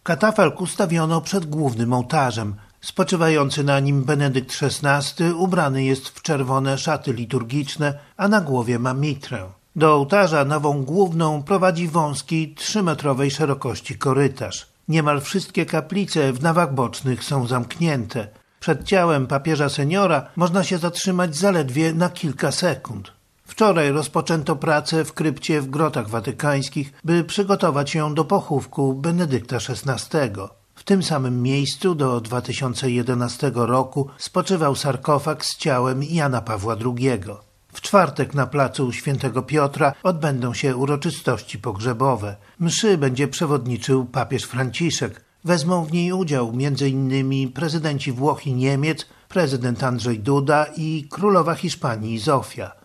Katafalk ustawiono przed głównym ołtarzem. Spoczywający na nim Benedykt XVI ubrany jest w czerwone szaty liturgiczne, a na głowie ma mitrę. Do ołtarza nową główną prowadzi wąski 3-metrowej szerokości korytarz. Niemal wszystkie kaplice w nawach bocznych są zamknięte. Przed ciałem papieża seniora można się zatrzymać zaledwie na kilka sekund. Wczoraj rozpoczęto pracę w krypcie w Grotach Watykańskich, by przygotować ją do pochówku Benedykta XVI. W tym samym miejscu do 2011 roku spoczywał sarkofag z ciałem Jana Pawła II. W czwartek na placu Świętego Piotra odbędą się uroczystości pogrzebowe. Mszy będzie przewodniczył papież Franciszek. Wezmą w niej udział m.in. prezydenci Włoch i Niemiec, prezydent Andrzej Duda i królowa Hiszpanii Zofia.